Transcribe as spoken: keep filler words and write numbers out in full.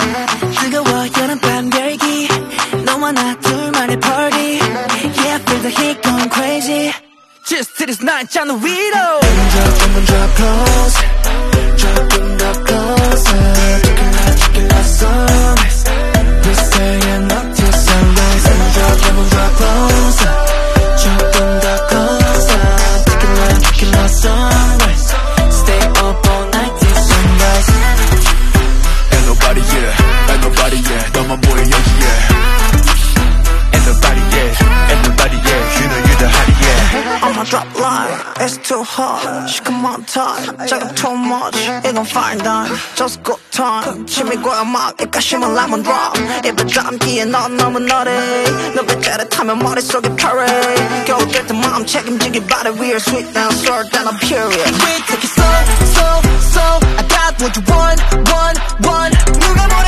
뜨거워 여름밤 열기 너와 나 둘만의 party Yeah, feel the heat going crazy Just to this night on the window 조금 더 close 조금 더 closer Tequila, tequila sunrise We staying up till sunrise 조금 더 closer 조금 더 closer Tequila, tequila sunrise Stay up all night till sunrise Ain't nobody yeah, ain't nobody yeah 너만 보여 여기에 Ain't nobody yeah, ain't nobody yeah You know you're the hottie yeah I'm a drop line, it's too hot 시커먼 time, 작은 too much 이건 fine done, just good time 침이 고여 막 입가심은 lemon drop 입에 담기에 넌 너무 너래 너의 짜릿하면 머릿속에 parade 겨울 때 마음 책임지기 바래 We are sweet and sour than a period We take it slow, slow, slow I got what you want, want, want 누가 뭐래